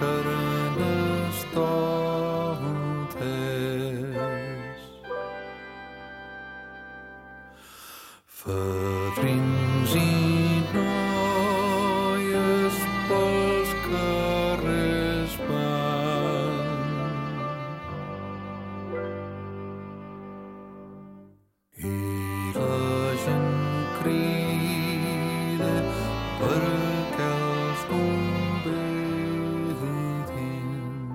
Carnestoltes. Fadrins i noies pels carrers van i la gent crida perquè els convidin.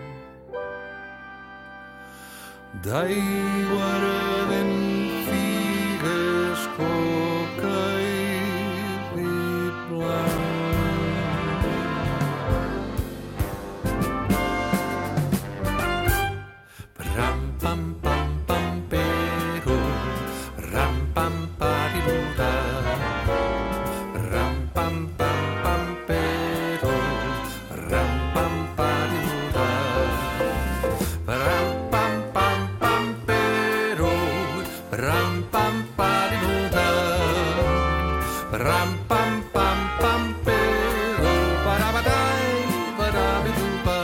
D'aigua ardent, figues, coca i vi blanc. Ram, pam, pam, pam, pero, ram, pam, pariruda. Ram, pam, pam, pam, pero, ram, pam, pariruda. Ram, pam, pam, pam, pero, ram, pam, pariruda. Ram, pam, pam, pam, pero, parabadai, parabiduba.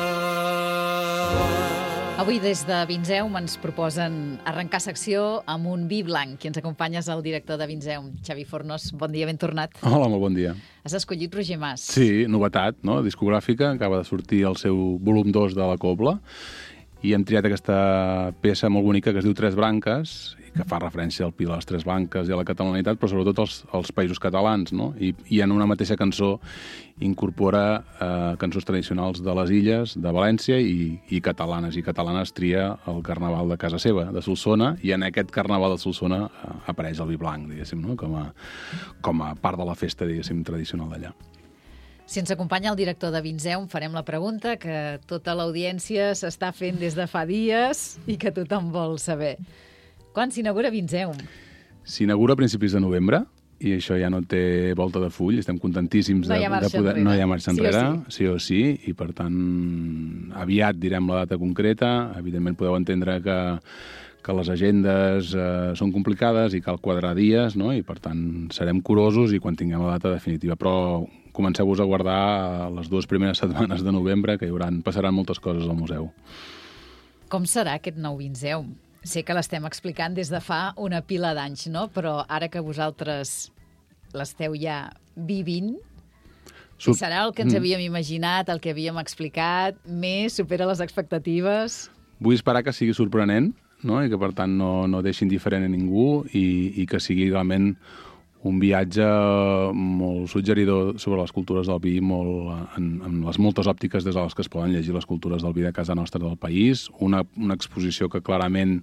Avui des de Vinzeum ens proposen arrencar secció amb un vi blanc i ens acompanyes el director de Vinzeum, Xavi Fornos. Bon dia, ben tornat. Hola, molt bon dia. Has escollit Roger Mas. Sí, novetat, no? Discogràfica, acaba de sortir el seu volum 2 de la Cobla i hem triat aquesta peça molt bonica que es diu Tres Branques i que fa referència al Pi de les Tres Branques i a la catalanitat, però sobretot als països catalans, no? I en una mateixa cançó incorpora cançons tradicionals de les illes, de València i catalanes. I catalanes tria el carnaval de casa seva, de Solsona, i en aquest carnaval de Solsona apareix el vi blanc, diguéssim, no? Com a part de la festa, diguéssim, tradicional d'allà. Si ens acompanya el director de Vinzeum, farem la pregunta que tota l'audiència s'està fent des de fa dies i que tothom vol saber. Quan s'inaugura Vinzeum? S'inaugura a principis de novembre i això ja no té volta de full. Estem contentíssims No hi ha marxa enrere. No hi ha marxa enrere, Sí o sí, i per tant aviat direm la data concreta. Evidentment podeu entendre que les agendes són complicades i cal quadrar dies, no? I per tant serem curosos i quan tinguem la data definitiva. Però comenceu-vos a guardar les 2 primeres setmanes de novembre, que passaran moltes coses al museu. Com serà aquest nou Vinzeum? Sé que l'estem explicant des de fa una pila d'anys, no? Però ara que vosaltres l'esteu ja vivint, serà el que ens havíem imaginat, el que havíem explicat, més, supera les expectatives? Vull esperar que sigui sorprenent, no? I que per tant no deixi indiferent a ningú i que sigui realment un viatge molt suggeridor sobre les cultures del vi, amb les moltes òptiques des de les que es poden llegir les cultures del vi de casa nostra del país, una exposició que clarament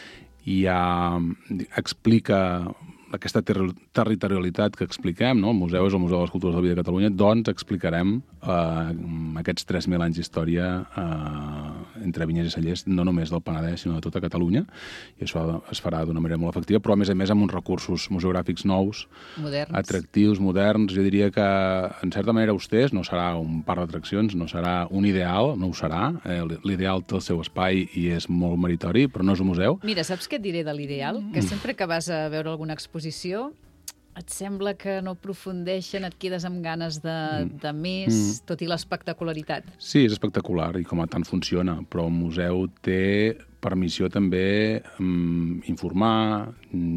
ja explica aquesta territorialitat que expliquem, no? El museu és el Museu de les Cultures del Vi de Catalunya, doncs explicarem aquests 3.000 anys d'història entre vinyes i cellers, no només del Penedès, sinó de tota Catalunya, i això es farà d'una manera molt efectiva, però a més amb uns recursos museogràfics nous, moderns, atractius, moderns. Jo diria que, en certa manera, austers, no serà un parc d'atraccions, no serà un ideal, no ho serà. L'ideal té el seu espai i és molt meritori, però no és un museu. Mira, saps què et diré de l'ideal? Que sempre que vas a veure alguna exposició et sembla que no aprofundeixen, et quedes amb ganes de més, tot i l'espectacularitat. Sí, és espectacular i com a tant funciona, però un museu té per missió també informar,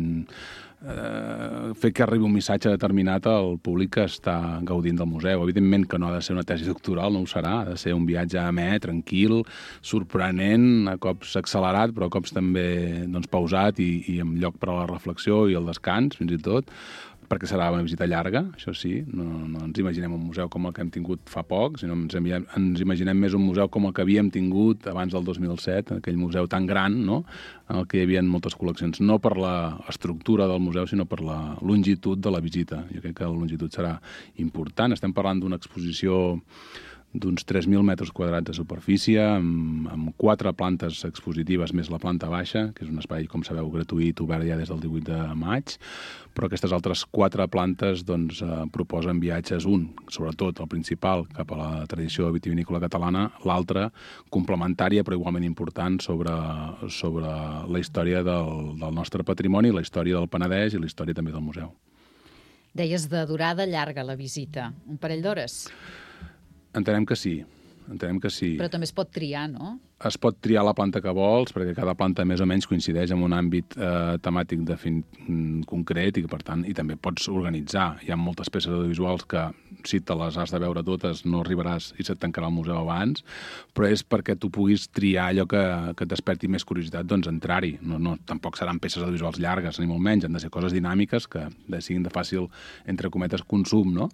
fer que arribi un missatge determinat al públic que està gaudint del museu. Evidentment que no ha de ser una tesi doctoral, no ho serà, ha de ser un viatge amè, tranquil, sorprenent, a cops accelerat, però a cops també pausat i amb lloc per a la reflexió i el descans, fins i tot, perquè serà una visita llarga, això sí, no ens imaginem un museu com el que hem tingut fa poc, sinó ens imaginem més un museu com el que havíem tingut abans del 2007, aquell museu tan gran, no?, en el que hi havia moltes col·leccions, no per l'estructura del museu, sinó per la longitud de la visita. Jo crec que la longitud serà important. Estem parlant d'una exposició d'uns 3.000 metres quadrats de superfície, amb 4 plantes expositives més la planta baixa, que és un espai, com sabeu, gratuït, obert ja des del 18 de maig, però aquestes altres 4 plantes proposen viatges, sobretot el principal, cap a la tradició vitivinícola catalana, l'altre, complementària però igualment important, sobre la història del nostre patrimoni, la història del Penedès i la història també del museu. Deies de durada llarga la visita, un parell d'hores? Entenem que sí. entenem que sí. Però també es pot triar, no? Es pot triar la planta que vols, perquè cada planta més o menys coincideix amb un àmbit temàtic concret i, per tant, i també pots organitzar. Hi ha moltes peces audiovisuals que, si te les has de veure totes, no arribaràs i se't tancarà el museu abans, però és perquè tu puguis triar allò que et desperti més curiositat, doncs entrar-hi. No, tampoc seran peces audiovisuals llargues, ni molt menys, han de ser coses dinàmiques que siguin de fàcil, entre cometes, consum, no?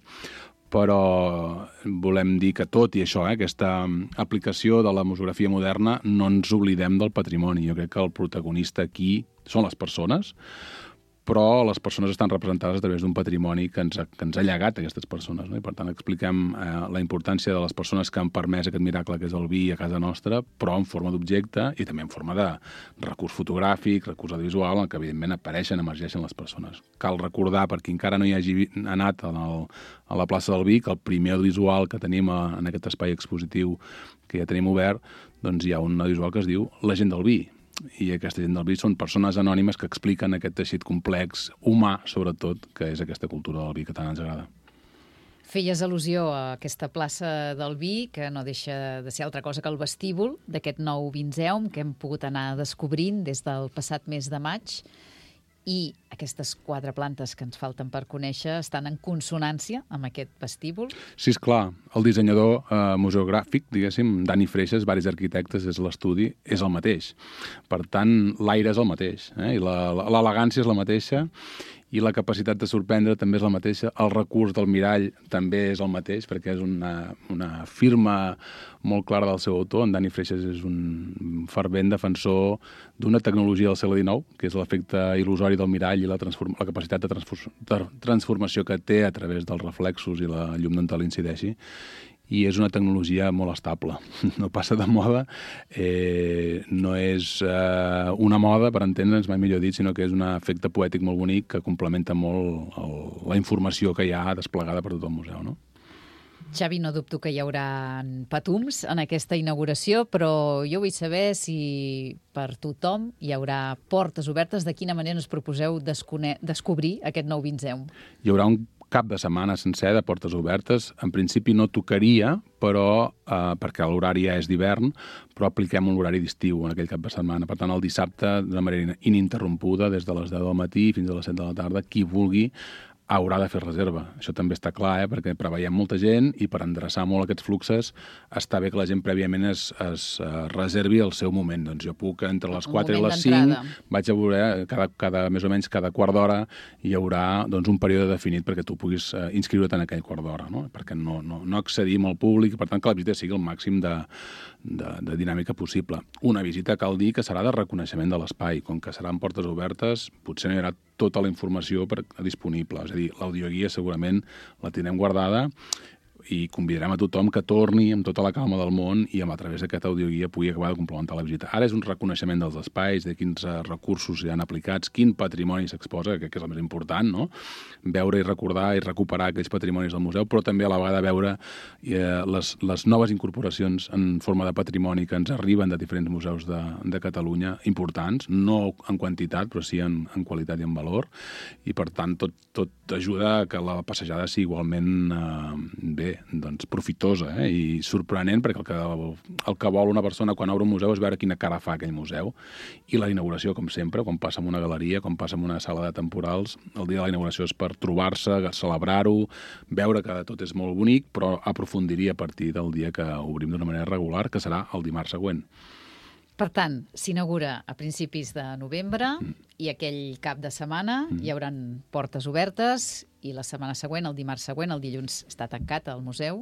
Però volem dir que tot i això, aquesta aplicació de la museografia moderna, no ens oblidem del patrimoni. Jo crec que el protagonista aquí són les persones, però les persones estan representades a través d'un patrimoni que ens ha llegat aquestes persones, no? I per tant expliquem la importància de les persones que han permès aquest miracle que és el vi a casa nostra, però en forma d'objecte i també en forma de recurs fotogràfic, recurs audiovisual, en què evidentment emergeixen les persones. Cal recordar, per qui encara no hi hagi anat a la plaça del Vi, que el primer audiovisual que tenim en aquest espai expositiu que ja tenim obert, doncs hi ha un audiovisual que es diu La gent del vi. I aquesta gent del vi són persones anònimes que expliquen aquest teixit complex, humà, sobretot, que és aquesta cultura del vi que tant ens agrada. Feies al·lusió a aquesta plaça del Vi, que no deixa de ser altra cosa que el vestíbul d'aquest nou Vinzeum que hem pogut anar descobrint des del passat mes de maig. I aquestes 4 plantes que ens falten per conèixer estan en consonància amb aquest vestíbul? Sí, esclar. El dissenyador museogràfic, diguéssim, Dani Freixas, varis arquitectes, és l'estudi, és el mateix. Per tant, l'aire és el mateix, i l'elegància és la mateixa, i la capacitat de sorprendre també és la mateixa. El recurs del mirall també és el mateix, perquè és una firma molt clara del seu autor. En Dani Freixas és un fervent defensor d'una tecnologia del segle XIX, que és l'efecte il·lusori del mirall i la capacitat de transformació que té a través dels reflexos i la llum d'on te l'incideixi. I és una tecnologia molt estable. No passa de moda, no és una moda, per entendre'ns, mai millor dit, sinó que és un efecte poètic molt bonic que complementa molt la informació que hi ha desplegada per tot el museu, no? Xavi, no dubto que hi haurà patums en aquesta inauguració, però jo vull saber si per tothom hi haurà portes obertes. De quina manera us proposeu descobrir aquest nou Vinzeum? Hi haurà un cap de setmana sencer de portes obertes. En principi no tocaria, però perquè l'horari ja és d'hivern, però apliquem un horari d'estiu en aquell cap de setmana. Per tant, el dissabte, d'una manera ininterrompuda, des de les 10 del matí fins a les 7 de la tarda, qui vulgui haurà de fer reserva. Això també està clar, perquè preveiem molta gent i per endreçar molt aquests fluxes està bé que la gent prèviament es reservi el seu moment. Doncs jo puc, entre les 4 i les 5, vaig a veure, més o menys cada quart d'hora hi haurà doncs, un període definit perquè tu puguis inscriure't en aquell quart d'hora, no? Perquè no accedim al públic i per tant que la visita sigui el màxim de dinàmica possible. Una visita cal dir que serà de reconeixement de l'espai. Com que seran portes obertes, potser no hi haurà tota la informació disponible. És a dir, l'audioguia segurament la tindrem guardada i convidarem a tothom que torni amb tota la calma del món i a través d'aquesta audioguia pugui acabar de complementar la visita. Ara és un reconeixement dels espais, de quins recursos hi han aplicats, quin patrimoni s'exposa, que és el més important, no? Veure i recordar i recuperar aquells patrimonis del museu, però també a la vegada veure les noves incorporacions en forma de patrimoni que ens arriben de diferents museus de Catalunya, importants, no en quantitat, però sí en qualitat i en valor, i per tant tot ajuda a que la passejada sigui igualment doncs profitosa i sorprenent, perquè el que vol una persona quan obre un museu és veure quina cara fa aquell museu. I la inauguració, com sempre, quan passa en una galeria, quan passa en una sala de temporals, el dia de la inauguració és per trobar-se, celebrar-ho, veure que tot és molt bonic, però aprofundiria a partir del dia que obrim d'una manera regular, que serà el dimarts següent. Per tant, s'inaugura a principis de novembre i aquell cap de setmana hi haurà portes obertes i la setmana següent, el dimarts següent, el dilluns està tancat al museu.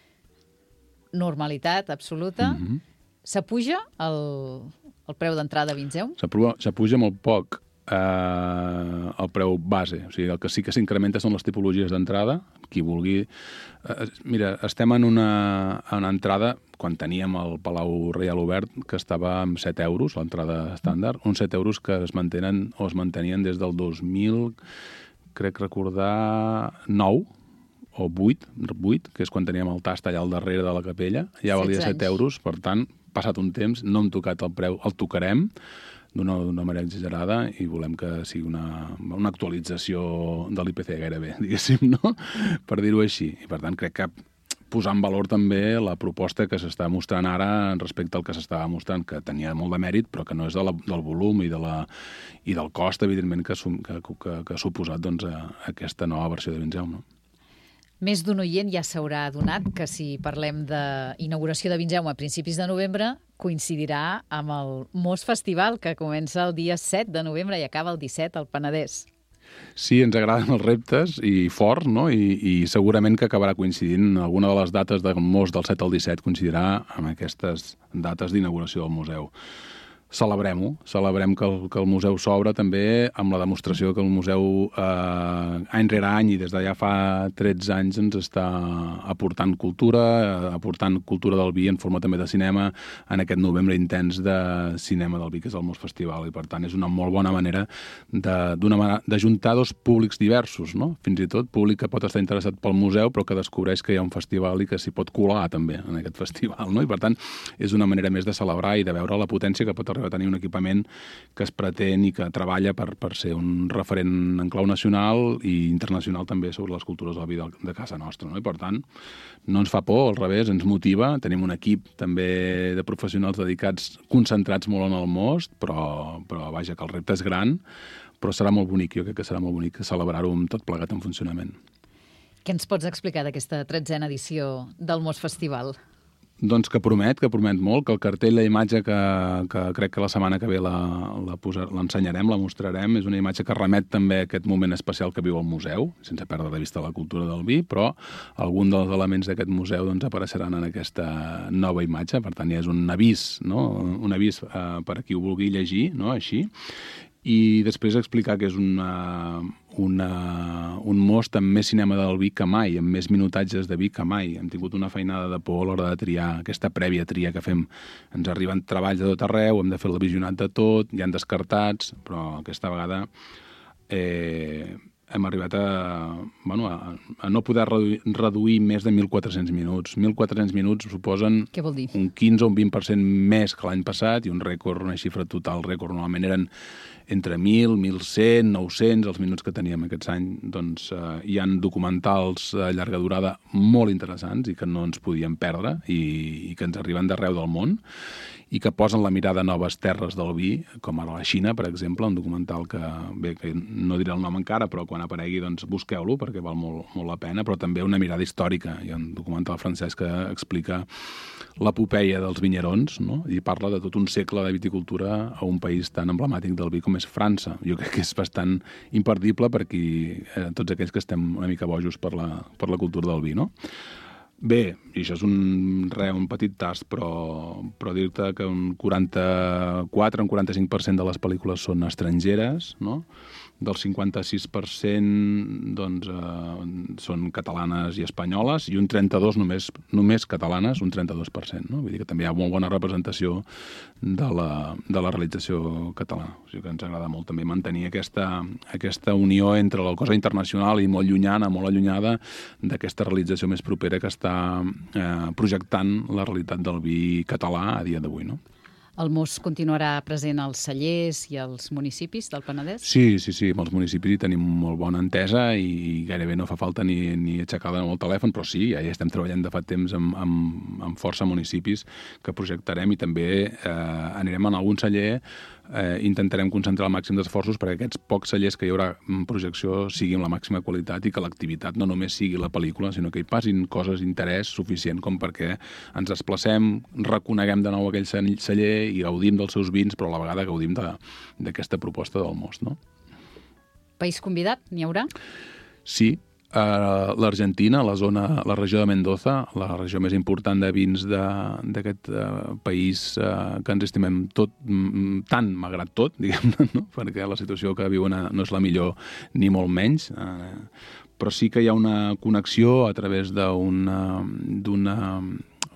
Normalitat absoluta. S'apuja el preu d'entrada a Vinzeum? S'apuja molt poc el preu base. O sigui, el que sí que s'incrementa són les tipologies d'entrada. Qui vulgui... Mira, estem en una entrada, quan teníem el Palau Reial obert, que estava amb 7 euros, l'entrada estàndard, uns 7 euros que es mantenen o es mantenien des del 2000, crec recordar, 9 o 8, que és quan teníem el tast allà al darrere de la capella, ja valia 7 euros, per tant, passat un temps, no hem tocat el preu, el tocarem, d'una manera exagerada i volem que sigui una actualització de l'IPC gairebé, diguéssim, no? Per dir-ho així. I per tant crec que posar en valor també la proposta que s'està mostrant ara respecte al que s'estava mostrant, que tenia molt de mèrit, però que no és del volum i del cost, evidentment, que ha suposat doncs, aquesta nova versió de Vinzeu, no? Més d'un oient ja s'haurà adonat que si parlem d'inauguració de Vinzeu a principis de novembre, coincidirà amb el Mos Festival, que comença el dia 7 de novembre i acaba el 17 al Penedès. Sí, ens agraden els reptes i forts, no? I segurament que acabarà coincidint alguna de les dates del Mos del 7 al 17 coincidirà amb aquestes dates d'inauguració del museu. Celebrem-ho, celebrem que el museu s'obre també amb la demostració que el museu any rere any i des de ja fa 13 anys ens està aportant cultura del vi en forma també de cinema en aquest novembre intens de cinema del vi, que és el Mos Festival, i per tant és una molt bona manera d'ajuntar dos públics diversos, no? Fins i tot públic que pot estar interessat pel museu però que descobreix que hi ha un festival i que s'hi pot colar també en aquest festival, no? I per tant és una manera més de celebrar i de veure la potència que pot arribar a tenir un equipament que es pretén i que treballa per ser un referent en clau nacional i internacional també sobre les cultures del vi de casa nostra, no? I per tant, no ens fa por, al revés, ens motiva. Tenim un equip també de professionals dedicats, concentrats molt en el most, però vaja, que el repte és gran, però serà molt bonic, jo crec que serà molt bonic celebrar-ho amb tot plegat en funcionament. Què ens pots explicar d'aquesta 13a edició del Mos Festival? Doncs que promet molt, que el cartell, la imatge que crec que la setmana que ve l'ensenyarem, la mostrarem, és una imatge que remet també a aquest moment especial que viu el museu, sense perdre de vista la cultura del vi, però algun dels elements d'aquest museu doncs, apareixeran en aquesta nova imatge, per tant ja és un avís, no? Un avís per a qui ho vulgui llegir, no? Així. I després explicar que és un most amb més cinema del vi que mai, amb més minutatges de vi que mai. Hem tingut una feinada de por a l'hora de triar, aquesta prèvia tria que fem. Ens arriben treballs de tot arreu, hem de fer el visionat de tot, hi han descartats, però aquesta vegada hem arribat a no poder reduir més de 1.400 minuts. 1.400 minuts suposen un 15 o un 20% més que l'any passat i un rècord, una xifra total rècord. Normalment eren entre 1.000, 1.100, 900, els minuts que teníem aquests anys. Doncs hi han documentals de llarga durada molt interessants i que no ens podíem perdre i que ens arriben d'arreu del món i que posen la mirada a noves terres del vi, com ara la Xina, per exemple, un documental que no diré el nom encara, però quan aparegui doncs busqueu-lo perquè val molt la pena, però també una mirada històrica. Hi ha un documental francès que explica l'epopeia dels vinyerons, no? I parla de tot un segle de viticultura a un país tan emblemàtic del vi com és França. Jo crec que és bastant imperdible per tots aquells que estem una mica bojos per la cultura del vi, no? Bé, i això és un petit tast, però dir-te que un 44, un 45% de les pel·lícules són estrangeres, no? Del 56% doncs, són catalanes i espanyoles i un 32% només catalanes, un 32%. No? Vull dir que també hi ha molt bona representació de la realització catalana. O sigui que ens agrada molt també mantenir aquesta unió entre la cosa internacional i molt allunyada d'aquesta realització més propera que està projectant la realitat del vi català a dia d'avui, no? El Mos continuarà present als cellers i als municipis del Penedès? Sí, amb els municipis hi tenim molt bona entesa i gairebé no fa falta ni aixecar el telèfon, però sí, ja estem treballant de fa temps amb força municipis que projectarem i també anirem en algun celler, intentarem concentrar el màxim d'esforços perquè aquests pocs cellers que hi haurà en projecció sigui amb la màxima qualitat i que l'activitat no només sigui la pel·lícula, sinó que hi passin coses d'interès suficient com perquè ens desplacem, reconeguem de nou aquell celler i gaudim dels seus vins, però a la vegada gaudim d'aquesta proposta del most, no? País convidat, n'hi haurà? Sí, l'Argentina, la regió de Mendoza, la regió més important de vins d'aquest país que ens estimem tant, malgrat tot, diguem-ne, no? Perquè la situació que viuen no és la millor ni molt menys, però sí que hi ha una connexió a través d'una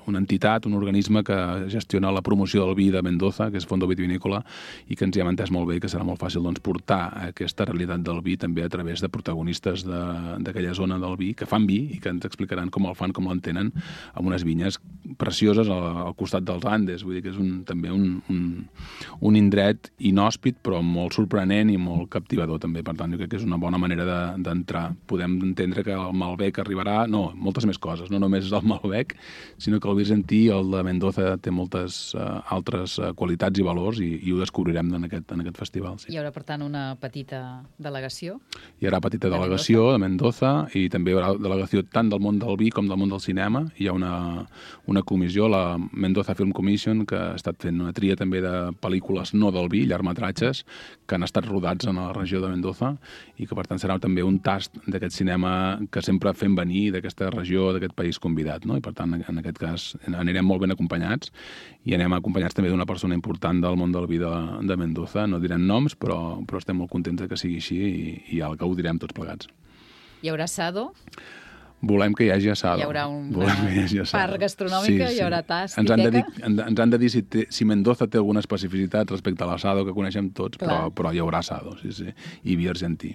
una entitat, un organisme que gestiona la promoció del vi de Mendoza, que és Fondo Vitivinícola, i que ens hi hem entès molt bé i que serà molt fàcil doncs, portar aquesta realitat del vi també a través de protagonistes d'aquella zona del vi, que fan vi i que ens explicaran com el fan, com l'entenen, amb unes vinyes precioses al costat dels Andes. Vull dir que és també un indret inhòspit, però molt sorprenent i molt captivador també. Per tant, jo crec que és una bona manera d'entrar. Podem entendre que el Malbec arribarà... No, moltes més coses. No només és el Malbec, sinó que el Vicentí, el de Mendoza, té moltes altres qualitats i valors i ho descobrirem en aquest festival. Sí. Hi haurà, per tant, una petita delegació? Hi haurà petita delegació de Mendoza i també hi haurà delegació tant del món del vi com del món del cinema. Hi ha una comissió, la Mendoza Film Commission, que ha estat fent una tria també de pel·lícules no del vi, llargmetratges, que han estat rodats en la regió de Mendoza i que, per tant, serà també un tast d'aquest cinema que sempre fem venir d'aquesta regió, d'aquest país convidat, no? I, per tant, en aquest cas, anirem molt ben acompanyats i anem acompanyats també d'una persona important del món del vi de Mendoza. No direm noms, però estem molt contents que sigui així i el gaudirem tots plegats. Hi haurà assado? Volem que hi hagi assado. Hi haurà una part gastronòmica, sí. Hi haurà tast i teca? Ens han de dir si Mendoza té alguna especificitat respecte a l'assado que coneixem tots, però hi haurà assado, sí. I vi argentí.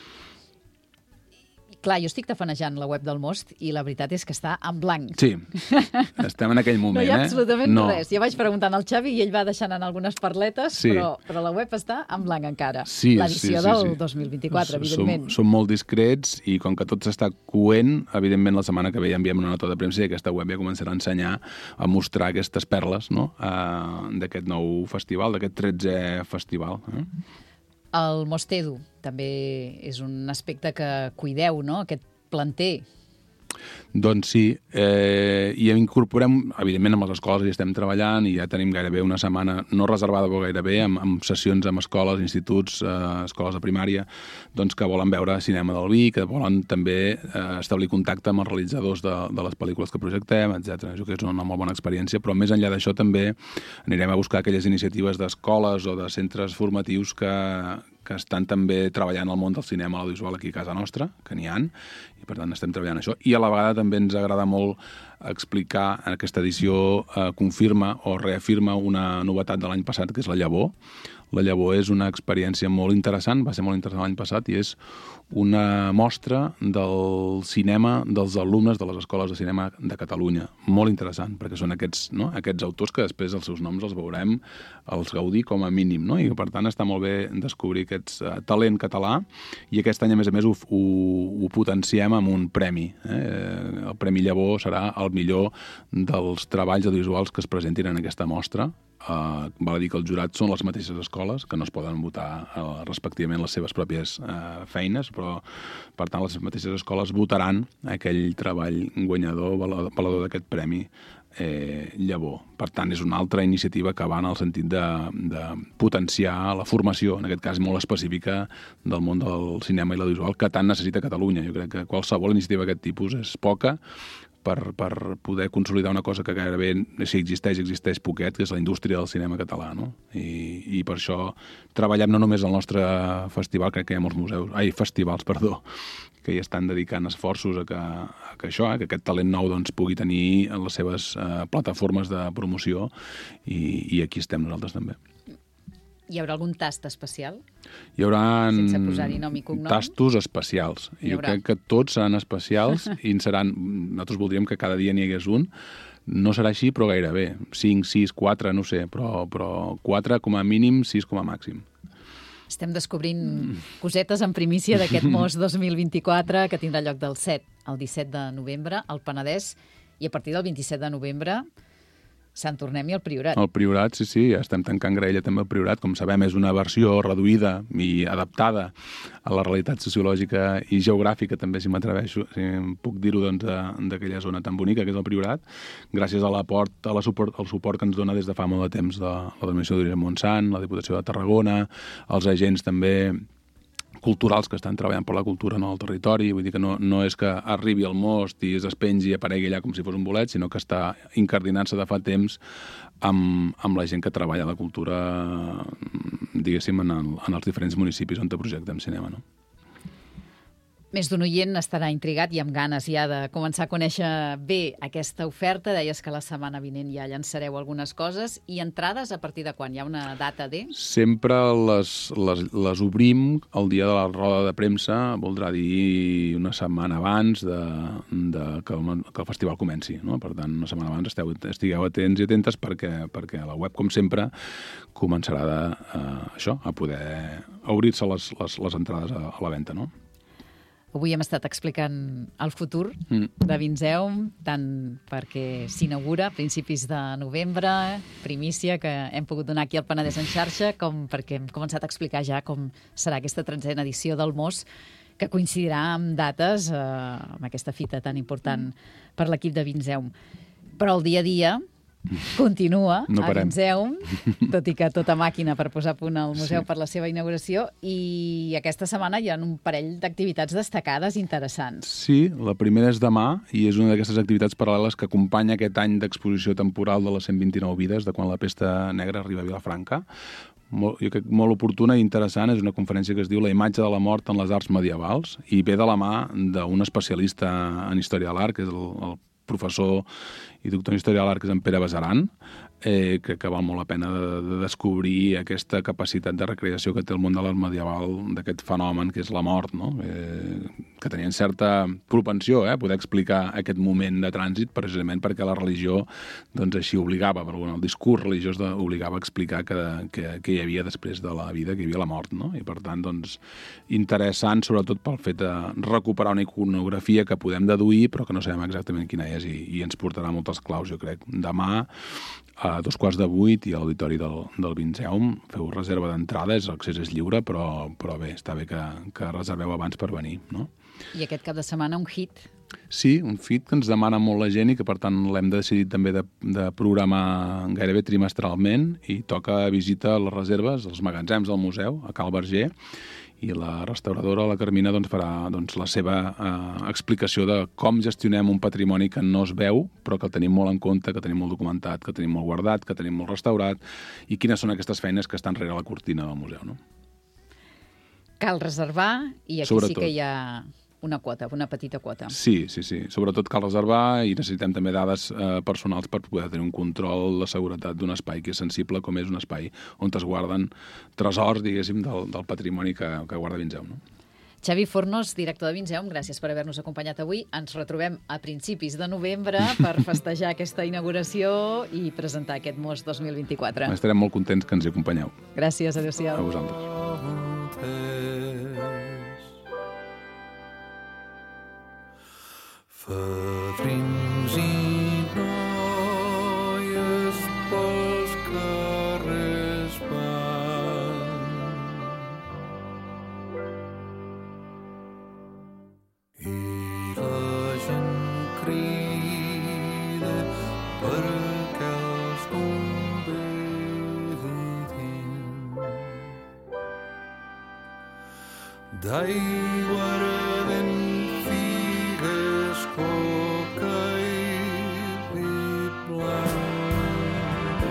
Clar, jo estic tafanejant la web del Most i la veritat és que està en blanc. Sí, estem en aquell moment. No hi ha absolutament res. Jo vaig preguntant al Xavi i ell va deixant en algunes parletes, sí. però la web està en blanc encara. Sí, l'edició del 2024, evidentment. Som molt discrets i com que tot s'està coent, evidentment la setmana que ve ja enviem una nota de premsa i aquesta web ja començarà a ensenyar, a mostrar aquestes perles, no? D'aquest nou festival, d'aquest 13è festival. El Mostedu també és un aspecte que cuideu, no?, aquest planter. Doncs sí, i incorporem, evidentment amb les escoles hi estem treballant i ja tenim gairebé una setmana, no reservada però gairebé, amb sessions amb escoles, instituts, escoles de primària, doncs que volen veure cinema del vi, que volen també establir contacte amb els realitzadors de les pel·lícules que projectem, etc. Jo crec que és una molt bona experiència, però més enllà d'això també anirem a buscar aquelles iniciatives d'escoles o de centres formatius que estan també treballant al món del cinema audiovisual aquí a casa nostra, que n'hi ha, i per tant estem treballant això. I a la vegada també ens agrada molt explicar, en aquesta edició confirma o reafirma una novetat de l'any passat, que és la llavor. La llavor és una experiència molt interessant, va ser molt interessant l'any passat, i és una mostra del cinema dels alumnes de les escoles de cinema de Catalunya. Molt interessant, perquè són aquests autors que després els seus noms els veurem, els gaudir com a mínim, no? I per tant està molt bé descobrir aquest talent català, i aquest any, a més, ho potenciem amb un premi. El Premi Llavor serà el millor dels treballs audiovisuals que es presentin en aquesta mostra. Val a dir que els jurats són les mateixes escoles, que no es poden votar respectivament les seves pròpies feines, però per tant les mateixes escoles votaran aquell treball guanyador, valedor d'aquest premi Llavor. Per tant, és una altra iniciativa que va en el sentit de potenciar la formació, en aquest cas molt específica, del món del cinema i l'audiovisual, que tant necessita Catalunya. Jo crec que qualsevol iniciativa d'aquest tipus és poca per poder consolidar una cosa que gairebé, si existeix poquet, que és la indústria del cinema català, no? I per això treballem no només al nostre festival, crec que hi ha molts festivals, que hi estan dedicant esforços a que aquest talent nou doncs, pugui tenir les seves plataformes de promoció, i aquí estem nosaltres també. Hi haurà algun tast especial? Hi haurà sense posar-hi nom i cognom? Tastos especials. Jo crec que tots seran especials i nosaltres voldríem que cada dia n'hi hagués un. No serà així, però gairebé. 5, 6, 4, no sé, però 4 com a mínim, 6 com a màxim. Estem descobrint cosetes en primícia d'aquest Most 2024 que tindrà lloc del 7 al 17 de novembre al Penedès, i a partir del 27 de novembre Sant Tornem i el Priorat. El Priorat, sí, ja estem tancant graella també el Priorat. Com sabem, és una versió reduïda i adaptada a la realitat sociològica i geogràfica, també, si m'atreveixo, si puc dir-ho, d'aquella zona tan bonica que és el Priorat, gràcies a al suport que ens dona des de fa molt de temps la Denominació d'Origen Montsant, la Diputació de Tarragona, els agents també culturals que estan treballant per la cultura en el territori. Vull dir que no és que arribi al Most i es despengi i aparegui allà com si fos un bolet, sinó que està incardinant-se de fa temps amb la gent que treballa la cultura, diguéssim, en els diferents municipis on projectem cinema, no? Més d'un oient estarà intrigat i amb ganes ja de començar a conèixer bé aquesta oferta. Deies que la setmana vinent ja llançareu algunes coses. I entrades a partir de quan? Hi ha una data de? Sempre les obrim el dia de la roda de premsa, voldrà dir una setmana abans que el festival comenci. No? Per tant, una setmana abans estigueu atents i atentes perquè la web, com sempre, començarà a poder obrir-se les entrades a la venda, no? Avui hem estat explicant el futur de Vinzeum, tant perquè s'inaugura a principis de novembre, primícia que hem pogut donar aquí al Penedès en xarxa, com perquè hem començat a explicar ja com serà aquesta 30a edició del MOS, que coincidirà amb dates, amb aquesta fita tan important per l'equip de Vinzeum. Però el dia a dia continua a Vinzeum, tot i que tota màquina per posar a punt al museu per la seva inauguració, i aquesta setmana hi ha un parell d'activitats destacades interessants. Sí, la primera és demà i és una d'aquestes activitats paral·leles que acompanya aquest any d'exposició temporal de les 129 vides de quan la pesta negra arriba a Vilafranca. Jo crec molt oportuna i interessant. És una conferència que es diu La imatge de la mort en les arts medievals i ve de la mà d'un especialista en història de l'art, que és el professor i doctor en història de l'art, que és en Pere Besaran. Crec que val molt la pena de descobrir aquesta capacitat de recreació que té el món de l'art medieval, d'aquest fenomen que és la mort, no? Que tenien certa propensió a poder explicar aquest moment de trànsit, precisament perquè la religió doncs, així obligava, el discurs religiós obligava a explicar que hi havia després de la vida, que hi havia la mort, no? I per tant, doncs, interessant sobretot pel fet de recuperar una iconografia que podem deduir però que no sabem exactament quina és i ens portarà moltes claus, jo crec. Demà a 7:15 i a l'auditori del Vinzeum. Feu reserva d'entrades, l'accés és lliure, però bé, està bé que reserveu abans per venir, no? I aquest cap de setmana un hit. Sí, un hit que ens demana molt la gent i que, per tant, l'hem decidit també de programar gairebé trimestralment i toca visita a les reserves, als magatzems del museu, a Cal Verger, i la restauradora, la Carmina, farà la seva explicació de com gestionem un patrimoni que no es veu, però que el tenim molt en compte, que tenim molt documentat, que tenim molt guardat, que tenim molt restaurat, i quines són aquestes feines que estan rere la cortina del museu, no? Cal reservar, i aquí sí que hi ha una quota, una petita quota. Sí. Sobretot cal reservar i necessitem també dades personals per poder tenir un control de seguretat d'un espai que és sensible, com és un espai on es guarden tresors, diguéssim, del patrimoni que guarda Vinzeum, no? Xavi Fornos, director de Vinzeum, gràcies per haver-nos acompanyat avui. Ens retrobem a principis de novembre per festejar aquesta inauguració i presentar aquest MOS 2024. Estarem molt contents que ens hi acompanyeu. Gràcies, adéu-siau. A vosaltres. Fadrins i noies pels carrers van i la gent crida perquè els convidin d'aigua ardent figues coca i vi blanc.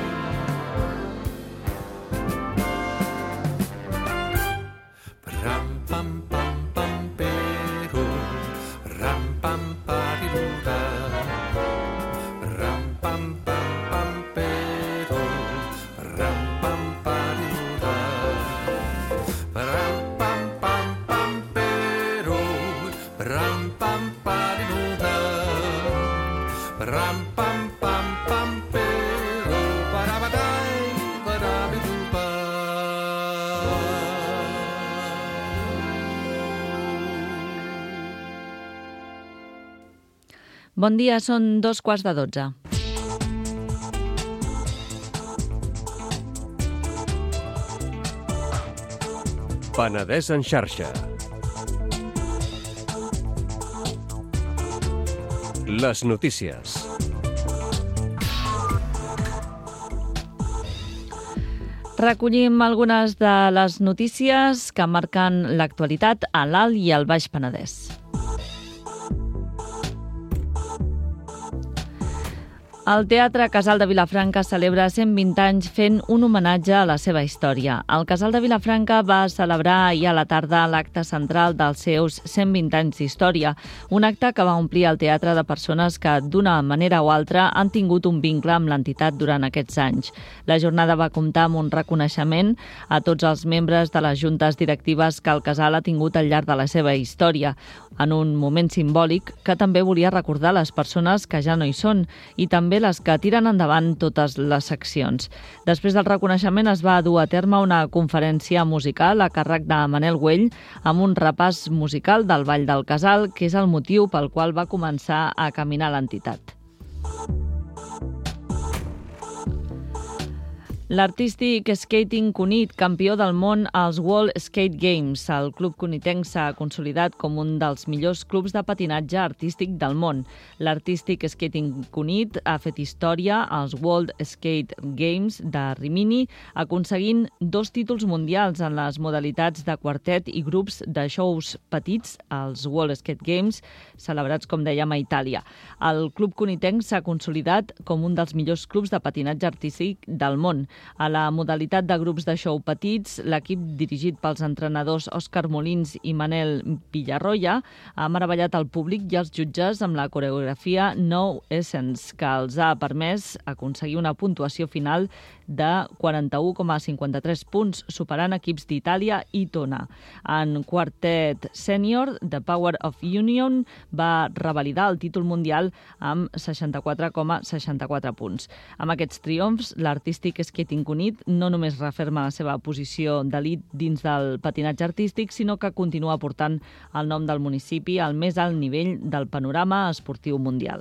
Ram pam pam pam pero, ram pam pariruda. Ram pam pam pam pero, ram pam pariruda. Ram pam pam pam pero, ram pam pariruda. Ram pam pam pam pero, parabatai parabidupa. Bon dia, són 2:15. Penedès en xarxa. Les notícies. Recollim algunes de les notícies que marquen l'actualitat a l'Alt i al Baix Penedès. El Teatre Casal de Vilafranca celebra 120 anys fent un homenatge a la seva història. El Casal de Vilafranca va celebrar ahir a la tarda l'acte central dels seus 120 anys d'història, un acte que va omplir el teatre de persones que, d'una manera o altra, han tingut un vincle amb l'entitat durant aquests anys. La jornada va comptar amb un reconeixement a tots els membres de les juntes directives que el Casal ha tingut al llarg de la seva història, en un moment simbòlic que també volia recordar les persones que ja no hi són i també les que tiren endavant totes les seccions. Després del reconeixement es va dur a terme una conferència musical a càrrec de Manel Güell amb un repàs musical del Ball del Casal, que és el motiu pel qual va començar a caminar l'entitat. L'Artistic Skating Cunit, campió del món als World Skate Games. El club cunitenc s'ha consolidat com un dels millors clubs de patinatge artístic del món. L'Artistic Skating Cunit ha fet història als World Skate Games de Rimini, aconseguint 2 títols mundials en les modalitats de quartet i grups de shows petits als World Skate Games, celebrats, com dèiem, a Itàlia. El club cunitenc s'ha consolidat com un dels millors clubs de patinatge artístic del món. A la modalitat de grups de show petits, l'equip dirigit pels entrenadors Òscar Molins i Manel Villarroya ha meravellat el públic i els jutges amb la coreografia No Essence, que els ha permès aconseguir una puntuació final de 41,53 punts, superant equips d'Itàlia i Tona. En quartet sènior, The Power of Union va revalidar el títol mundial amb 64,64 punts. Amb aquests triomfs, l'Artistic Skating Cunit no només referma la seva posició d'elit dins del patinatge artístic, sinó que continua portant el nom del municipi al més alt nivell del panorama esportiu mundial.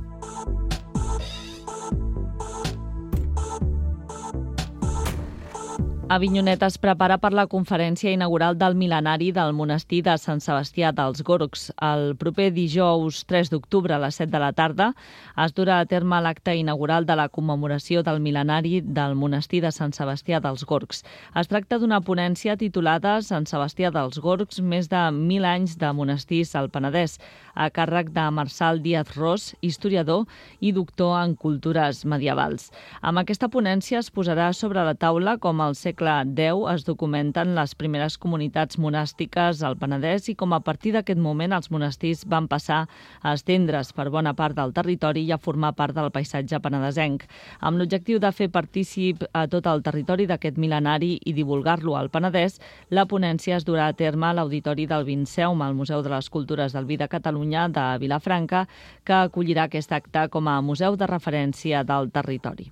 Avinyonet es prepara per la conferència inaugural del mil·lenari del monestir de Sant Sebastià dels Gorgs. El proper dijous 3 d'octubre a les 7 de la tarda es durà a terme l'acte inaugural de la commemoració del mil·lenari del monestir de Sant Sebastià dels Gorgs. Es tracta d'una ponència titulada Sant Sebastià dels Gorgs, més de 1.000 anys de monestirs al Penedès, a càrrec de Marçal Díaz Ros, historiador i doctor en cultures medievals. Amb aquesta ponència es posarà sobre la taula com el segle X es documenten les primeres comunitats monàstiques al Penedès i com a partir d'aquest moment els monestirs van passar a estendre's per bona part del territori i a formar part del paisatge penedesenc. Amb l'objectiu de fer partícip a tot el territori d'aquest mil·lenari i divulgar-lo al Penedès, la ponència es durà a terme a l'Auditori del Vinceum, al Museu de les Cultures del Vi de Catalunya de Vilafranca, que acollirà aquest acte com a museu de referència del territori.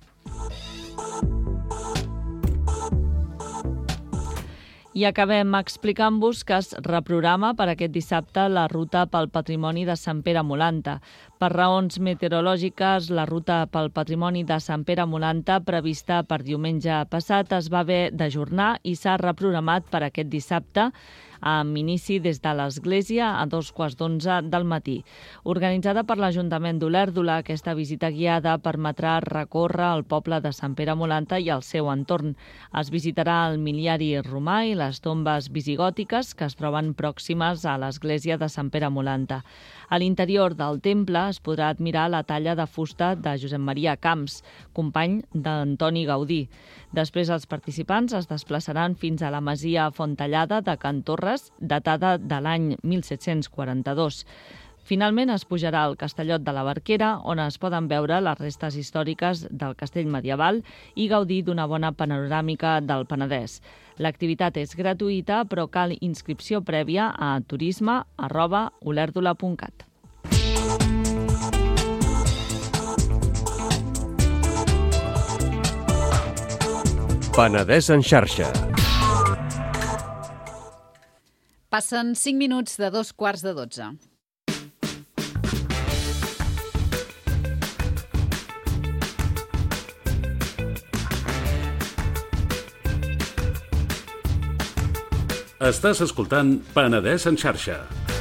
I acabem explicant-vos que es reprograma per aquest dissabte la ruta pel patrimoni de Sant Pere Molanta. Per raons meteorològiques, la ruta pel patrimoni de Sant Pere Molanta, prevista per diumenge passat, es va haver d'ajornar i s'ha reprogramat per aquest dissabte, amb inici des de l'Església a 11:15 del matí. Organitzada per l'Ajuntament d'Olèrdola, aquesta visita guiada permetrà recórrer el poble de Sant Pere Molanta i el seu entorn. Es visitarà el miliari romà i les tombes visigòtiques que es troben pròximes a l'Església de Sant Pere Molanta. A l'interior del temple es podrà admirar la talla de fusta de Josep Maria Camps, company d'Antoni Gaudí. Després els participants es desplaçaran fins a la masia Fontellada de Can Torres, datada de l'any 1742. Finalment es pujarà al Castellot de la Barquera, on es poden veure les restes històriques del castell medieval i gaudir d'una bona panoràmica del Penedès. L'activitat és gratuïta, però cal inscripció prèvia a turisme@olèrdola.cat. Penedès en xarxa. Passen 5 minuts de 11:45. Estàs escoltant Penedès en xarxa.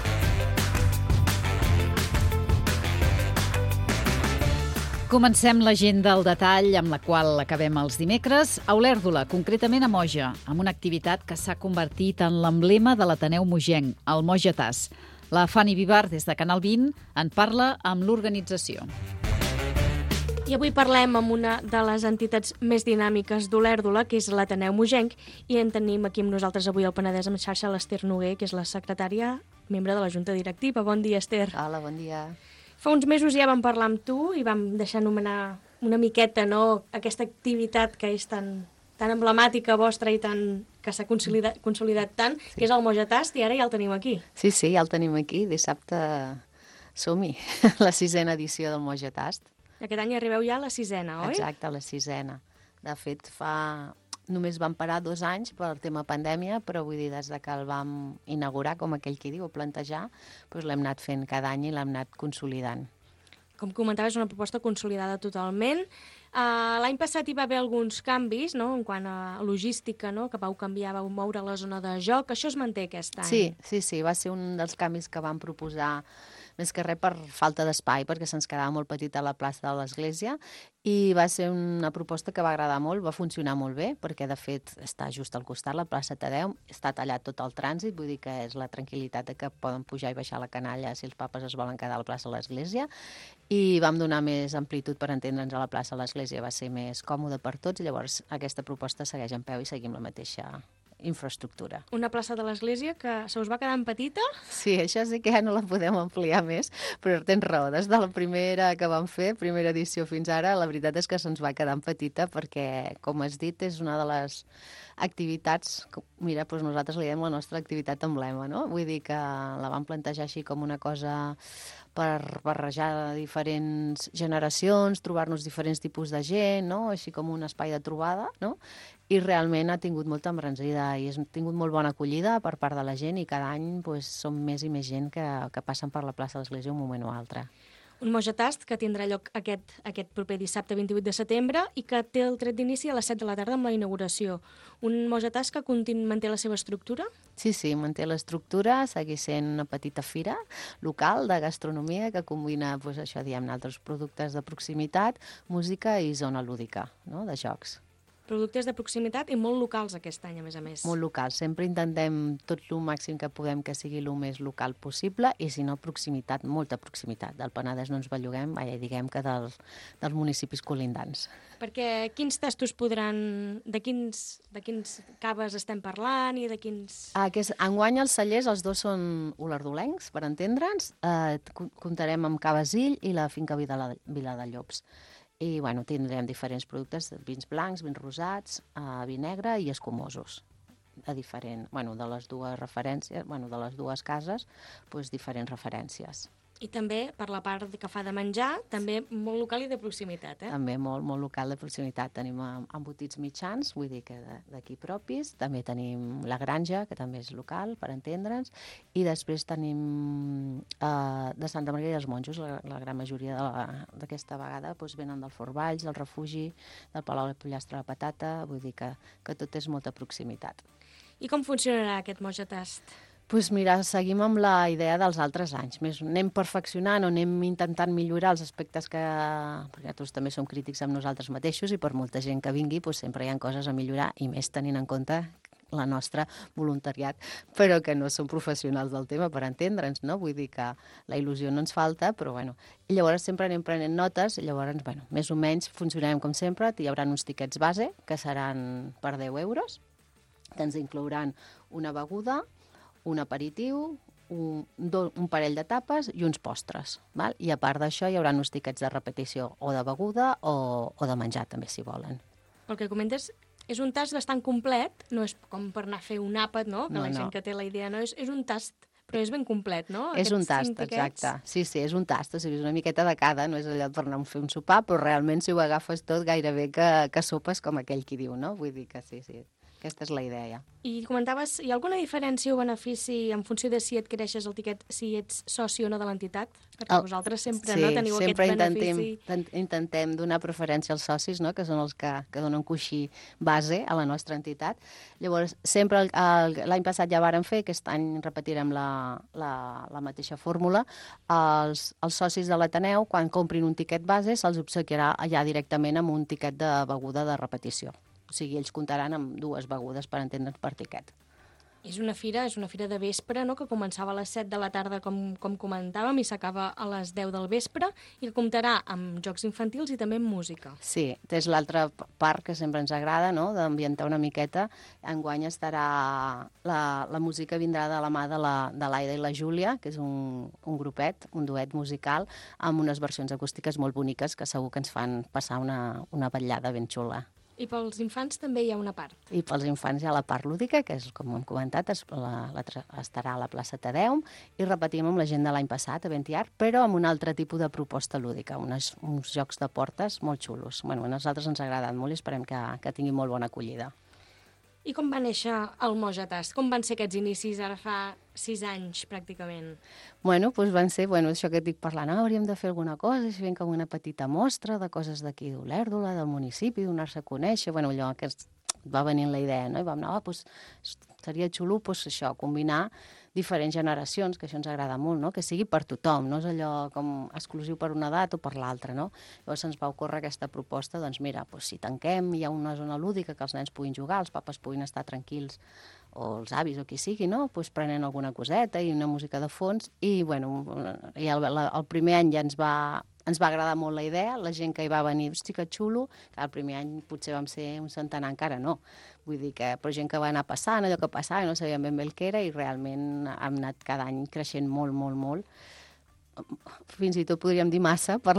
Comencem l'agenda al detall amb la qual acabem els dimecres a Olèrdola, concretament a Moja, amb una activitat que s'ha convertit en l'emblema de l'Ateneu mogenc, el Mojetàs. La Fanny Vivar, des de Canal 20, en parla amb l'organització. I avui parlem amb una de les entitats més dinàmiques d'Olèrdola, que és l'Ateneu Mogenc, i en tenim aquí amb nosaltres avui al Penedès en xarxa l'Ester Noguer, que és la secretària, membre de la Junta Directiva. Bon dia, Ester. Hola, bon dia. Fa uns mesos ja vam parlar amb tu i vam deixar anomenar una miqueta, no?, aquesta activitat que és tan emblemàtica vostra i que s'ha consolidat tant, sí, que és el Moja Tast, i ara ja el tenim aquí. Sí, ja el tenim aquí. Dissabte som-hi, la 6a edició del Moja Tast. Aquest any arribeu ja a la 6a, oi? Exacte, a la 6a. De fet, només vam parar 2 anys per tema pandèmia, però vull dir, des que el vam inaugurar, com aquell qui diu, plantejar, doncs l'hem anat fent cada any i l'hem anat consolidant. Com comentaves, una proposta consolidada totalment. L'any passat hi va haver alguns canvis, no?, en quant a logística, no?, que vau canviar, vau moure la zona de joc. Això es manté aquest any? Sí, va ser un dels canvis que vam proposar, més que res per falta d'espai, perquè se'ns quedava molt petita la plaça de l'església, i va ser una proposta que va agradar molt, va funcionar molt bé, perquè de fet està just al costat, la plaça Tadeu, està tallat tot el trànsit, vull dir que és la tranquil·litat de que poden pujar i baixar la canalla si els papes es volen quedar a la plaça de l'església, i vam donar més amplitud per entendre'ns a la plaça de l'església, va ser més còmode per tots, i llavors aquesta proposta segueix en peu i seguim la mateixa infraestructura. Una plaça de l'església que se us va quedar petita? Sí, això sí que ja no la podem ampliar més, però tens raó, des de la primera que vam fer, primera edició fins ara, la veritat és que se'ns va quedar petita perquè, com has dit, és una de les activitats, mira, doncs nosaltres li diem la nostra activitat emblema, no? Vull dir que la vam plantejar així com una cosa per barrejar diferents generacions, trobar-nos diferents tipus de gent, no?, així com un espai de trobada, no?, i realment ha tingut molta embranzida i ha tingut molt bona acollida per part de la gent i cada any doncs, som més i més gent que passen per la plaça de l'Església un moment o altre. Un Moja Tast que tindrà lloc aquest proper dissabte 28 de setembre i que té el tret d'inici a les 7 de la tarda amb la inauguració. Un Moja Tast que manté la seva estructura? Sí, manté l'estructura, segueix sent una petita fira local de gastronomia que combina, doncs, això, diem, altres productes de proximitat, música i zona lúdica, no?, de jocs. Productes de proximitat i molt locals aquest any, a més. Molt locals. Sempre intentem tot el màxim que podem que sigui el més local possible i, si no, proximitat, molta proximitat. Del Penedès no ens belluguem, diguem que dels municipis colindants. Perquè quins tastos podran... De quins caves estem parlant i de quins... Enguany els cellers, els dos són olerdolencs, per entendre'ns. Comptarem amb Cava Zill i la finca Vila de Llops. I tindrem diferents productes, vins blancs, vins rosats, vi negre i escumosos. De les dues referències, de les dues cases, diferents referències. I també, per la part que fa de menjar, també molt local i de proximitat, També molt local de proximitat. Tenim embotits mitjans, vull dir que d'aquí propis. També tenim la granja, que també és local, per entendre'ns. I després tenim de Santa Maria dels Monjos, la gran majoria d'aquesta vegada venen del Fort Valls, del Refugi, del Palau de Pollastre de la Patata, vull dir que tot és molta proximitat. I com funcionarà aquest Moja Tast? Doncs mira, seguim amb la idea dels altres anys. Anem perfeccionant o anem intentant millorar els aspectes perquè nosaltres també som crítics amb nosaltres mateixos i per molta gent que vingui sempre hi ha coses a millorar i més tenint en compte la nostra voluntariat, però que no som professionals del tema, per entendre'ns, no? Vull dir que la il·lusió no ens falta, però I llavors sempre anem prenent notes, i llavors, més o menys funcionarem com sempre, hi haurà uns tiquets base, que seran per 10 euros, que ens inclouran una beguda, un aperitiu, un parell de tapes i uns postres. Val? I a part d'això hi haurà uns tiquets de repetició o de beguda o de menjar també, si volen. El que comentes és un tast bastant complet, no és com per anar a fer un àpat, no? Que la gent que té la idea, no? És un tast, però és ben complet, no? És un tast, exacte. Sí, és un tast, o sigui, és una miqueta de cada, no és allò per anar a fer un sopar, però realment si ho agafes tot gairebé que sopes com aquell qui diu, no? Vull dir que sí. Aquesta és la idea. I comentaves, hi ha alguna diferència o benefici en funció de si adquireixes el tiquet, si ets soci o no de l'entitat? Perquè vosaltres sempre no teniu aquest benefici. Sempre intentem donar preferència als socis, no? Que són els que donen coixí base a la nostra entitat. Llavors, sempre l'any passat ja vàrem fer, aquest any repetirem la mateixa fórmula. Els socis de l'Ateneu, quan comprin un tiquet base, se'ls obsequiarà allà directament amb un tiquet de beguda de repetició. O sigui, ells comptaran amb 2 begudes per entendre'ns per tiquet. És una fira de vespre, no?, que començava a les 7 de la tarda, com comentàvem, i s'acaba a les 10 del vespre, i que comptarà amb jocs infantils i també amb música. Sí, és l'altra part que sempre ens agrada, no?, d'ambientar una miqueta. Enguany estarà... La música vindrà de la mà de l'Aida i la Júlia, que és un grupet, un duet musical, amb unes versions acústiques molt boniques que segur que ens fan passar una vetllada ben xula. I pels infants també hi ha una part. I pels infants hi ha la part lúdica, que és, com hem comentat, estarà a la plaça Tedeum, i repetim amb la gent de l'any passat, a Ventiart, però amb un altre tipus de proposta lúdica, uns jocs de portes molt xulos. Bueno, a nosaltres ens ha agradat molt i esperem que tingui molt bona acollida. I com va néixer el Moja Tast? Com van ser aquests inicis ara fa 6 anys, pràcticament? Bueno, doncs van ser, això que et dic parlant, hauríem de fer alguna cosa, així ben com una petita mostra de coses d'aquí d'Olèrdola, del municipi, donar-se a conèixer, allò que va venint la idea, no? I vam anar, seria xulo, això, combinar diferents generacions, que això ens agrada molt, no? Que sigui per tothom, no és allò com exclusiu per una edat o per l'altra, no? Llavors ens va ocórrer aquesta proposta, doncs mira, si tanquem, hi ha una zona lúdica que els nens puguin jugar, els papes puguin estar tranquils, o els avis o qui sigui, no? Prenent alguna coseta i una música de fons, i el primer any ja ens va agradar molt la idea, la gent que hi va venir, hosti, que xulo, que el primer any potser vam ser un centenar, encara no. Vull dir que, però gent que va anar passant, allò que passava, no sabíem ben bé el que era, i realment hem anat cada any creixent molt, molt, molt. Fins i tot podríem dir massa per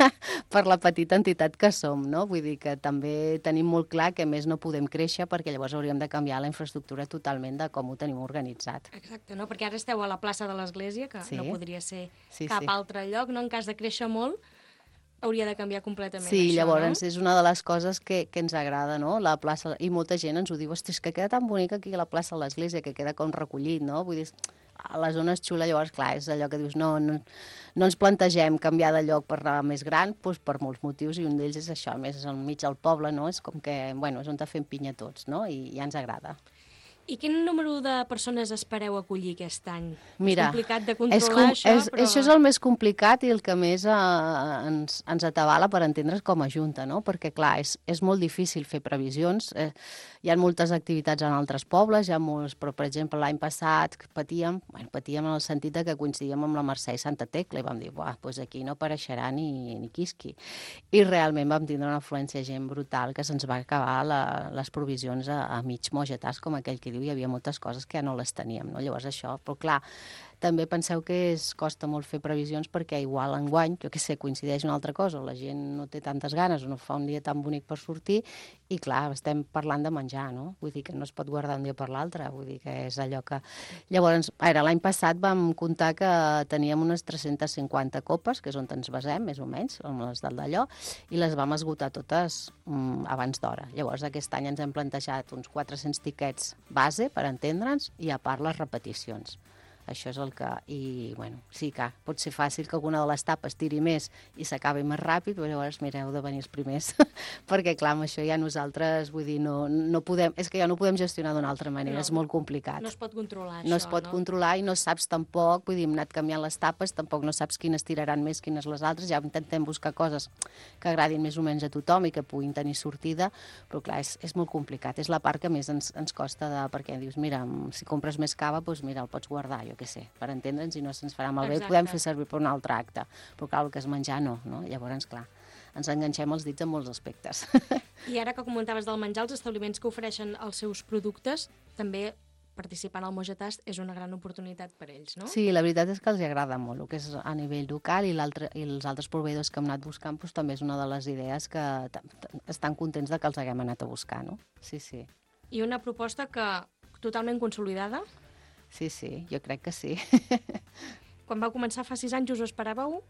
la petita entitat que som, no? Vull dir que també tenim molt clar que més no podem créixer perquè llavors hauríem de canviar la infraestructura totalment de com ho tenim organitzat. Exacte, no? Perquè ara esteu a la plaça de l'Església, que no podria ser cap sí. altre lloc, no? En cas de créixer molt, hauria de canviar completament sí, això, llavors no? És una de les coses que ens agrada, no? La plaça, i molta gent ens ho diu, hosti, és que queda tan bonica aquí a la plaça de l'Església, que queda com recollit, no? Vull dir, a la zona és xula, llavors, clar, és allò que dius, no ens plantegem canviar de lloc per anar més gran, doncs per molts motius, i un d'ells és això, a més és al mig del poble, no? És com que, és on fem pinya tots, no? I ja ens agrada. I quin número de persones espereu acollir aquest any? Mira, és complicat de controlar això, però... Això és el més complicat i el que més ens atabala per entendre's com a Junta, no? Perquè, clar, és molt difícil fer previsions. Hi ha moltes activitats en altres pobles, però, per exemple, l'any passat patíem en el sentit que coincidíem amb la Mercè i Santa Tecla i vam dir, doncs aquí no apareixerà ni quisqui. I realment vam tindre una afluència gent brutal que se'ns va acabar les provisions a mig Moja Tast, com aquell que diu, hi havia moltes coses que ja no les teníem, no? Llavors això, però clar, també penseu que costa molt fer previsions perquè igual enguany, jo què sé, coincideix una altra cosa, o la gent no té tantes ganes o no fa un dia tan bonic per sortir i clar, estem parlant de menjar, no? Vull dir que no es pot guardar un dia per l'altre, vull dir que és allò que... Llavors, l'any passat vam comptar que teníem unes 350 copes, que és on ens basem, més o menys, amb les del d'allò, i les vam esgotar totes abans d'hora. Llavors, aquest any ens hem plantejat uns 400 tiquets base, per entendre'ns, i a part les repeticions. Això és el que... I, sí que pot ser fàcil que alguna de les tapes tiri més i s'acabi més ràpid, però llavors, mira, heu de venir els primers. Perquè, clar, amb això ja nosaltres, vull dir, no podem... És que ja no podem gestionar d'una altra manera, és molt complicat. No es pot controlar, això, no? No es pot controlar i no saps tampoc, vull dir, hem anat canviant les tapes, tampoc no saps quines tiraran més, quines les altres, ja intentem buscar coses que agradin més o menys a tothom i que puguin tenir sortida, però, clar, és molt complicat. És la part que més ens costa perquè dius, mira, si compres més cava, doncs mira, el pots guardar, jo què sé, per entendre'ns i no se'ns farà malbé, podem fer servir per un altre acte, però clar, el que és menjar no? Llavors, clar, ens enganxem els dits en molts aspectes. I ara que comentaves del menjar, els establiments que ofereixen els seus productes, també participant al Moja Tast és una gran oportunitat per ells, no? Sí, la veritat és que els agrada molt, el que és a nivell local i els altres proveïdors que hem anat buscant doncs, també és una de les idees que estan contents de que els haguem anat a buscar, no? Sí, sí. I una proposta que totalment consolidada? Sí, jo crec que sí. Quan va començar fa 6 anys us ho esperàveu?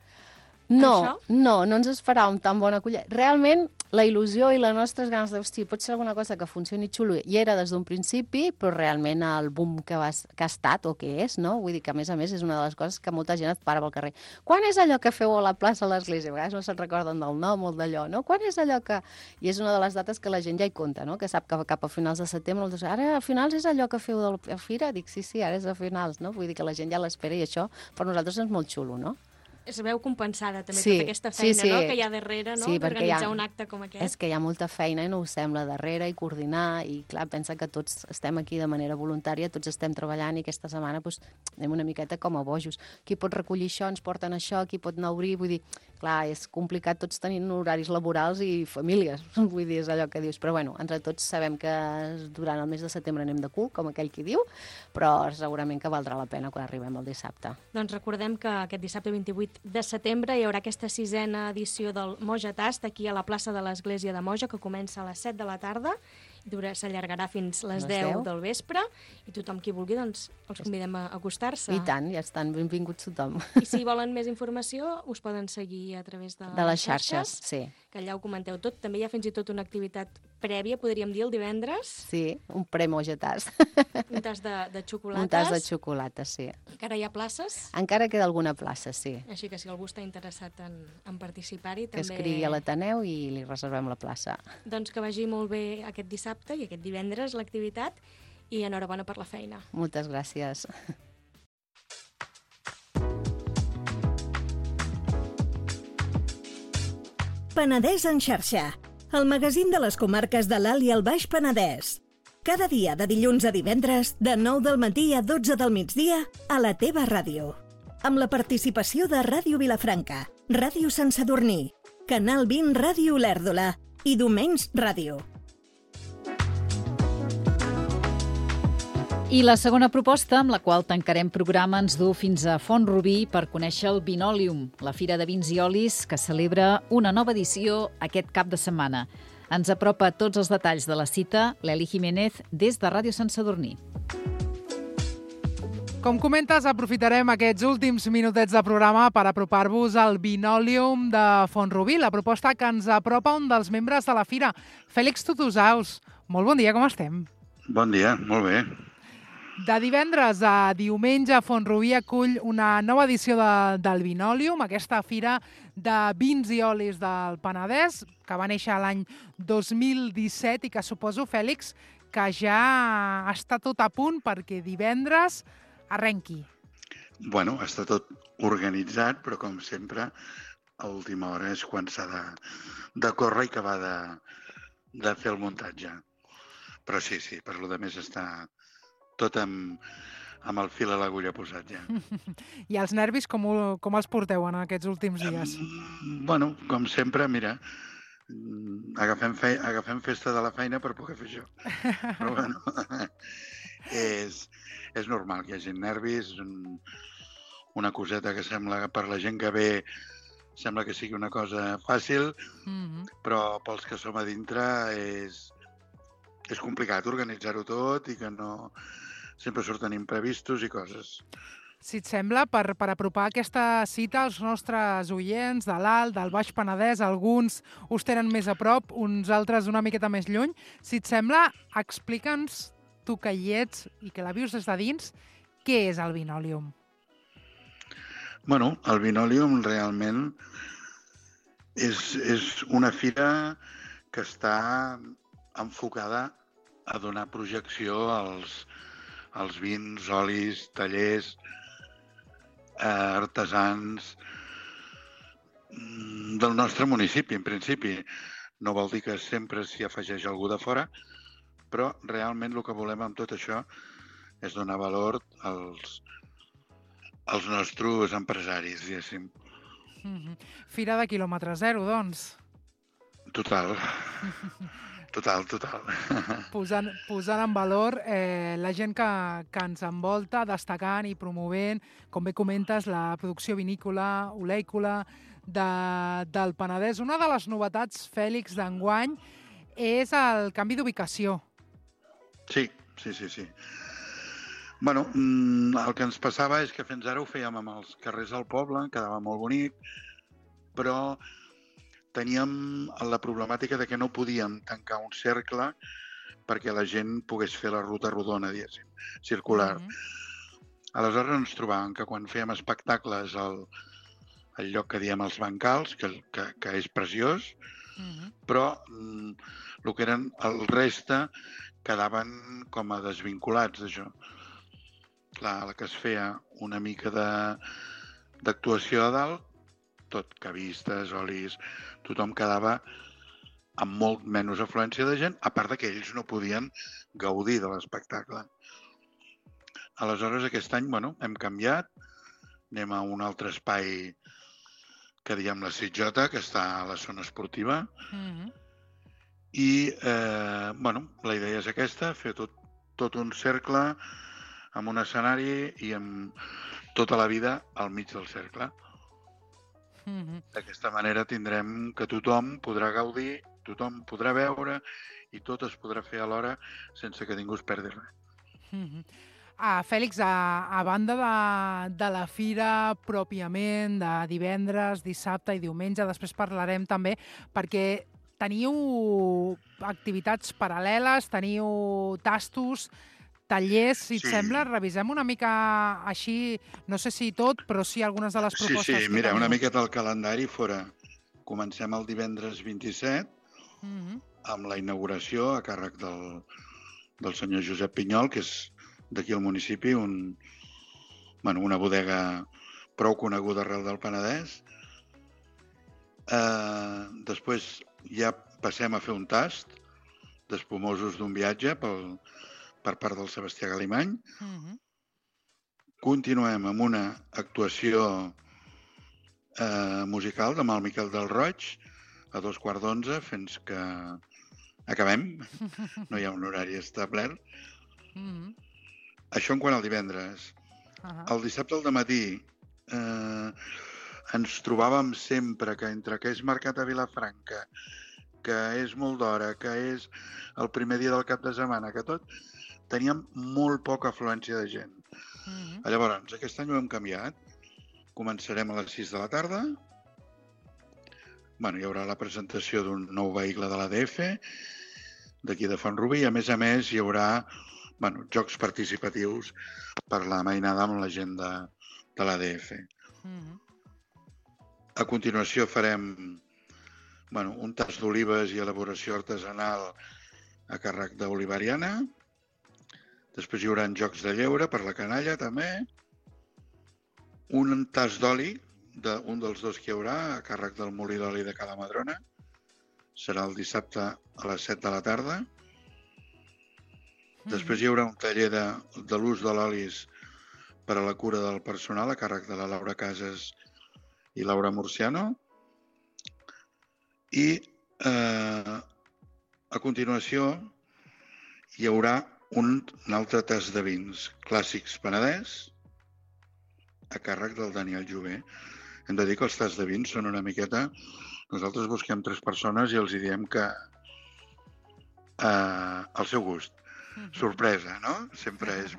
No ens esperàvem tan bona acollida. Realment, la il·lusió i les nostres ganes de, hosti, pot ser alguna cosa que funcioni xulo, i era des d'un principi, però realment el boom que ha estat, o que és, no? Vull dir que, a més, és una de les coses que molta gent et para pel carrer. Quan és allò que feu a la plaça de l'Església? A vegades no se'n recorden del nom o d'allò, no? Quan és allò que... I és una de les dates que la gent ja hi compta, no? Que sap que cap a finals de setembre, ara a finals és allò que feu de la fira? Dic, sí, ara és a finals, no? Vull dir que la gent ja l'espera i això per nosaltres és molt xulo, no? es veu compensada també Sí, tota aquesta feina, sí. no?, que hi ha darrere, no?, Sí, perquè d'organitzar un acte com aquest. És que hi ha molta feina i no ho sembla darrere i coordinar i clar, pensa que tots estem aquí de manera voluntària, tots estem treballant i aquesta setmana doncs, anem una miqueta com a bojos. Qui pot recollir això, ens porten això, qui pot anar a obrir, vull dir, clar, és complicat tots tenint horaris laborals i famílies, vull dir, és allò que dius, però bueno, entre tots sabem que durant el mes de setembre anem de cul, com aquell qui diu, però segurament que valdrà la pena quan arribem el dissabte. Doncs recordem que aquest dissabte 28 de setembre hi haurà aquesta 6a edició del Moja Tast aquí a la plaça de l'Església de Moja, que comença a les 7 de la tarda, s'allargarà fins les 10 del vespre, i tothom qui vulgui, doncs, els convidem a acostar-se. I tant, ja estan benvinguts tothom. I si volen més informació, us poden seguir a través de les xarxes, sí. Que allà ho comenteu tot. També hi ha fins i tot una activitat prèvia, podríem dir, el divendres. Sí, un pre-Moja Tast. Un tas de xocolates. Un tas de xocolata, sí. Encara hi ha places? Encara queda alguna plaça, sí. Així que si algú està interessat en participar-hi, Que també... escrigui a l'Ateneu i li reservem la plaça. Doncs que vagi molt bé aquest dissabte i aquest divendres l'activitat, i enhorabona per la feina. Moltes gràcies. Penedès en xarxa, el magazín de les comarques de l'Alt i el Baix Penedès. Cada dia de dilluns a divendres, de 9 del matí a 12 del migdia, a la teva ràdio. Amb la participació de Ràdio Vilafranca, Ràdio Sant Sadurní, Canal 20 Ràdio Olèrdola i Domenys Ràdio. I la segona proposta, amb la qual tancarem programa, ens du fins a Font-rubí per conèixer el Vinòlium, la fira de vins i olis que celebra una nova edició aquest cap de setmana. Ens apropa tots els detalls de la cita l'Eli Jiménez des de Ràdio Sant Sadurní. Com comentes, aprofitarem aquests últims minutets de programa per apropar-vos al Vinòlium de Font-rubí, la proposta que ens apropa un dels membres de la fira, Fèlix Tutusaus. Molt bon dia, com estem? Bon dia, molt bé. De divendres a diumenge, Font-rubí acull una nova edició del Vinòlium, aquesta fira de vins i olis del Penedès, que va néixer l'any 2017 i que suposo, Fèlix, que ja està tot a punt perquè divendres arrenqui. Bueno, està tot organitzat, però com sempre, a última hora és quan s'ha de córrer i acabar de fer el muntatge. Però sí, per lo de més està tot amb el fil a l'agulla posat ja. I els nervis com els porteu en aquests últims dies? Bueno, com sempre, mira, agafem festa de la feina per poder fer això. Però bueno, és normal que hi hagi nervis, una coseta que sembla per la gent que ve sembla que sigui una cosa fàcil, però pels que som a dintre és complicat organitzar-ho tot i que no... Sempre surten imprevistos i coses. Si et sembla, per apropar aquesta cita als nostres oients de l'Alt, del Baix Penedès, alguns us tenen més a prop, uns altres una miqueta més lluny, si et sembla, explica'ns, tu que hi ets i que la vius des de dins, què és el Vinòlium? Bueno, el Vinòlium realment és una fira que està enfocada a donar projecció als vins, olis, tallers, artesans del nostre municipi, en principi. No vol dir que sempre s'hi afegeix algú de fora, però realment el que volem amb tot això és donar valor als nostres empresaris, diguéssim. Fira de quilòmetre zero, doncs. Total. Total. Posant en valor la gent que ens envolta, destacant i promovent, com bé comentes, la producció vinícola, oleícola del Penedès. Una de les novetats, Fèlix, d'enguany és el canvi d'ubicació. Sí. Bueno, el que ens passava és que fins ara ho fèiem amb els carrers del poble, quedava molt bonic, però teníem la problemàtica de que no podíem tancar un cercle perquè la gent pogués fer la ruta rodona, diguéssim, circular. Aleshores ens trobàvem que quan fèiem espectacles al lloc que diem els bancals, que és preciós, però el que eren el reste quedaven com a desvinculats d'això. Clar, la que es feia una mica d'actuació a dalt, tot, cavistes, olis, tothom quedava amb molt menys afluència de gent, a part que ells no podien gaudir de l'espectacle. Aleshores, aquest any, hem canviat, anem a un altre espai que diem la Sitjota, que està a la zona esportiva, i, la idea és aquesta, fer tot un cercle amb un escenari i amb tota la vida al mig del cercle. D'aquesta manera tindrem que tothom podrà gaudir, tothom podrà veure i tot es podrà fer alhora sense que ningú es perdi res. Fèlix, a banda de la fira pròpiament, de divendres, dissabte i diumenge, després parlarem també, perquè teniu activitats paral·leles, teniu tastos, tallers, si et sembla, revisem una mica així, no sé si tot, però sí algunes de les propostes. Sí, mira, una miqueta el calendari fora. Comencem el divendres 27 amb la inauguració a càrrec del senyor Josep Pinyol, que és d'aquí al municipi, una bodega prou coneguda arrel del Penedès. Després ja passem a fer un tast d'espumosos d'un viatge per part del Sebastià Galimany. Continuem amb una actuació musical amb el Miquel del Roig a 11:15 fins que acabem. No hi ha un horari establert. Això en quant al divendres. El dissabte al dematí ens trobàvem sempre que entre que és mercat a Vilafranca, que és molt d'hora, que és el primer dia del cap de setmana, que tot, teníem molt poca afluència de gent. Llavors, aquest any ho hem canviat. Començarem a les 6 de la tarda. Hi haurà la presentació d'un nou vehicle de l'ADF, d'aquí de Font-rubí, i a més hi haurà jocs participatius per la mainada amb la gent de l'ADF. A continuació farem un tast d'olives i elaboració artesanal a càrrec d'Olivariana. Després hi haurà jocs de lleure per la canalla, també. Un tast d'oli, un dels dos que hi haurà, a càrrec del molí d'oli de Cala Madrona. Serà el dissabte a les 7 de la tarda. Després hi haurà un taller de l'ús de l'olis per a la cura del personal, a càrrec de la Laura Casas i Laura Murciano. I a continuació hi haurà un altre tast de vins clàssics Penedès a càrrec del Daniel Jové. Hem de dir que els tasts de vins són una miqueta... Nosaltres busquem 3 persones i els diem que al seu gust. Sorpresa, no? Sempre és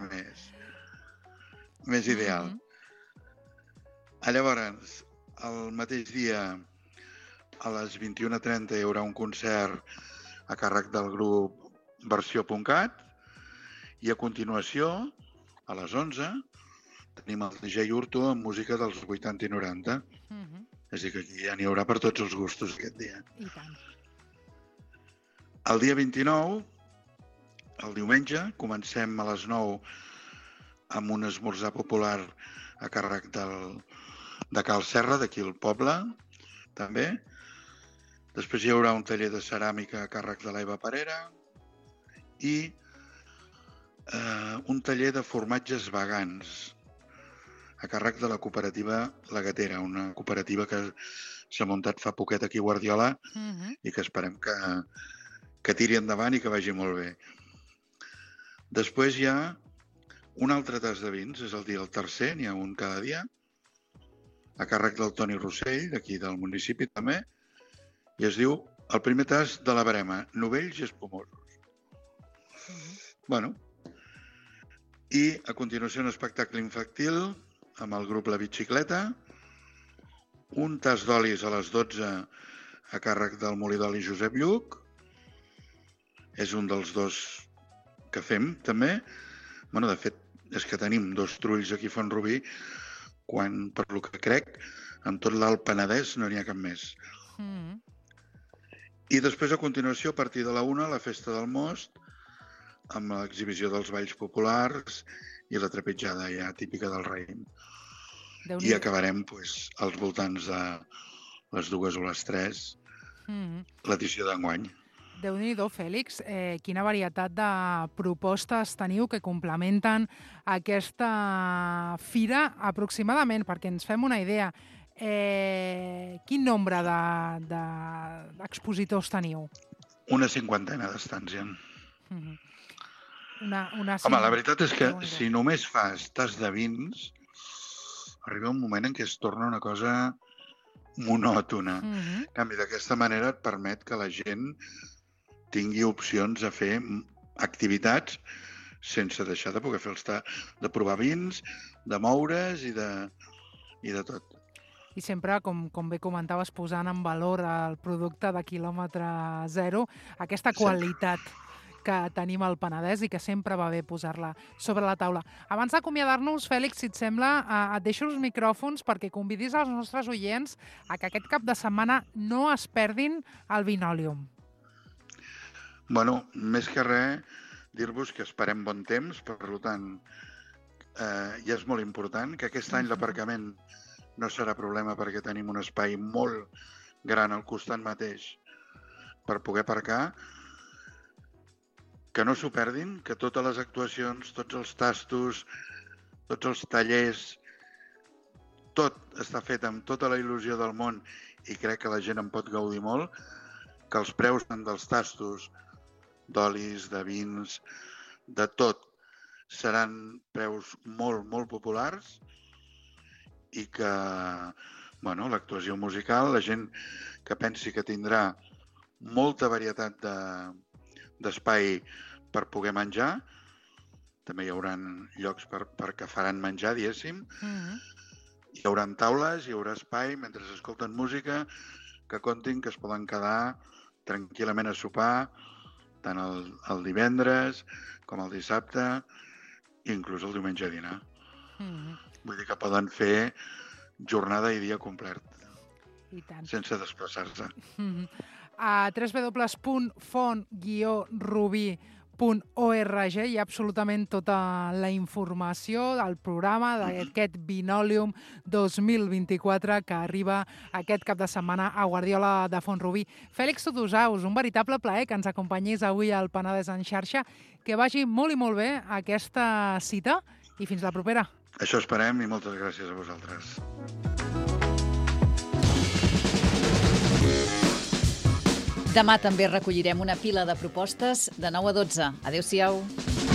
més ideal. Llavors, el mateix dia, a les 21:30, hi haurà un concert a càrrec del grup Versió.cat i a continuació, a les 11, tenim el DJ Hurto amb música dels 80 i 90. És a dir, que aquí ja n'hi haurà per tots els gustos aquest dia. I tant. El dia 29, el diumenge, comencem a les 9 amb un esmorzar popular a càrrec de Cal Serra, d'aquí al poble, també. Després hi haurà un taller de ceràmica a càrrec de l'Eva Parera i un taller de formatges vegans a càrrec de la cooperativa La Gatera, una cooperativa que s'ha muntat fa poquet aquí a Guardiola i que esperem que tiri endavant i que vagi molt bé. Després hi ha un altre tast de vins, és el tercer, n'hi ha un cada dia, a càrrec del Toni Rossell, d'aquí del municipi també, i es diu el primer tast de la Barema, novells i espumosos. I a continuació un espectacle infantil amb el grup La Bicicleta, un tast d'olis a les 12 a càrrec del molí d'oli Josep Lluc, és un dels dos que fem també. De fet, és que tenim 2 trulls aquí a Font-rubí, quan, per lo que crec, en tot l'Alt Penedès no n'hi ha cap més. I després, a continuació, a partir de la 1, la Festa del Most, amb l'exhibició dels balls populars i la trepitjada ja típica del raïm. i acabarem als voltants de les 2 o les 3 l'edició d'enguany. Déu-n'hi-do, Fèlix. Quina varietat de propostes teniu que complementen aquesta fira aproximadament, perquè ens fem una idea. Quin nombre d'expositors teniu? Una 50ena d'estants, ja. Home, la veritat és que si només fas tas de vins, arriba un moment en què es torna una cosa monòtona. En canvi, d'aquesta manera et permet que la gent tingui opcions a fer activitats sense deixar de poder fer de provar vins, de moure's i de tot. I sempre, com bé comentaves, posant en valor el producte de quilòmetre zero, aquesta qualitat que tenim al Penedès i que sempre va bé posar-la sobre la taula. Abans d'acomiadar-nos, Fèlix, si et sembla, et deixo els micròfons perquè convidis els nostres oients a que aquest cap de setmana no es perdin el Vinòlium. Bueno, més que res, dir-vos que esperem bon temps, per tant, ja és molt important que aquest any l'aparcament no serà problema perquè tenim un espai molt gran al costat mateix per poder aparcar. Que no s'ho perdin, que totes les actuacions, tots els tastos, tots els tallers, tot està fet amb tota la il·lusió del món i crec que la gent en pot gaudir molt, que els preus dels tastos, d'olis, de vins, de tot, seran preus molt, molt populars i que, bueno, l'actuació musical, la gent que pensi que tindrà molta varietat d'espai per poder menjar, també hi haurà llocs perquè faran menjar, diguéssim, hi haurà taules, hi haurà espai mentre escolten música, que comptin que es poden quedar tranquil·lament a sopar, tant el divendres com el dissabte, i inclús el diumenge a dinar. Vull dir que poden fer jornada i dia complet, sense desplaçar-se. A www.font-rubí.org hi ha absolutament tota la informació del programa d'aquest Vinòlium 2024 que arriba aquest cap de setmana a Guardiola de Font-rubí. Fèlix Tudusaus, un veritable plaer que ens acompanyis avui al Penedès en xarxa. Que vagi molt i molt bé aquesta cita i fins la propera. Això esperem i moltes gràcies a vosaltres. Demà també recollirem una pila de propostes de 9 a 12. Adéu-siau.